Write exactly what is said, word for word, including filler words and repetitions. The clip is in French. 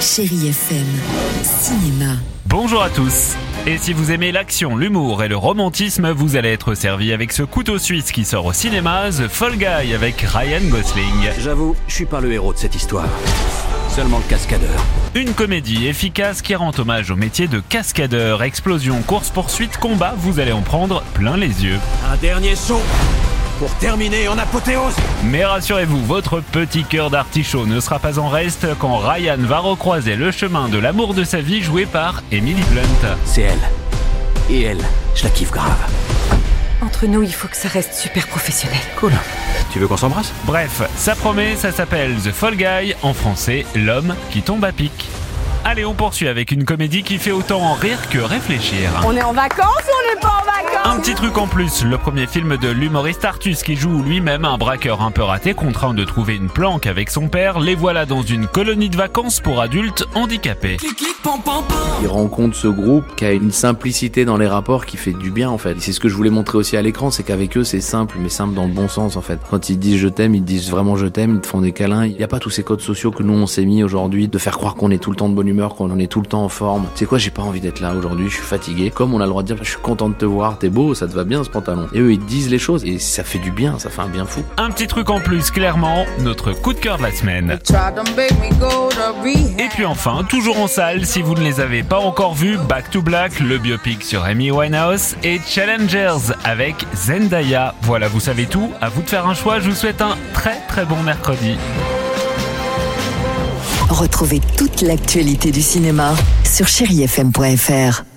Chérie F M, cinéma. Bonjour à tous. Et si vous aimez l'action, l'humour et le romantisme, vous allez être servi avec ce couteau suisse qui sort au cinéma, The Fall Guy avec Ryan Gosling. J'avoue, je suis pas le héros de cette histoire. Seulement le cascadeur. Une comédie efficace qui rend hommage au métier de cascadeur. Explosion, course-poursuite, combat, vous allez en prendre plein les yeux. Un dernier saut pour terminer en apothéose. Mais rassurez-vous, votre petit cœur d'artichaut ne sera pas en reste quand Ryan va recroiser le chemin de l'amour de sa vie joué par Emily Blunt. C'est elle. Et elle, je la kiffe grave. Entre nous, il faut que ça reste super professionnel. Cool. Tu veux qu'on s'embrasse ? Bref, ça promet, ça s'appelle The Fall Guy, en français, l'homme qui tombe à pic. Allez, on poursuit avec une comédie qui fait autant en rire que réfléchir. On est en vacances ou on n'est pas en vacances ? Un petit truc en plus, le premier film de l'humoriste Artus qui joue lui-même un braqueur un peu raté contraint de trouver une planque avec son père, les voilà dans une colonie de vacances pour adultes handicapés. Il rencontre ce groupe qui a une simplicité dans les rapports qui fait du bien en fait. C'est ce que je voulais montrer aussi à l'écran, c'est qu'avec eux c'est simple, mais simple dans le bon sens en fait. Quand ils disent je t'aime, ils disent vraiment je t'aime, ils te font des câlins. Il n'y a pas tous ces codes sociaux que nous on s'est mis aujourd'hui, de faire croire qu'on est tout le temps de bonne humeur, qu'on en est tout le temps en forme. Tu sais quoi, j'ai pas envie d'être là aujourd'hui, je suis fatigué. Comme on a le droit de dire je suis content de te voir, t'es beau, ça te va bien ce pantalon. Et eux ils disent les choses et ça fait du bien, ça fait un bien fou. Un petit truc en plus, clairement, notre coup de cœur de la semaine. Et puis enfin, toujours en salle, si vous ne les avez pas encore vus, Back to Black, le biopic sur Amy Winehouse et Challengers avec Zendaya. Voilà, vous savez tout, à vous de faire un choix, je vous souhaite un très très bon mercredi. Retrouvez toute l'actualité du cinéma sur chéri f m point f r.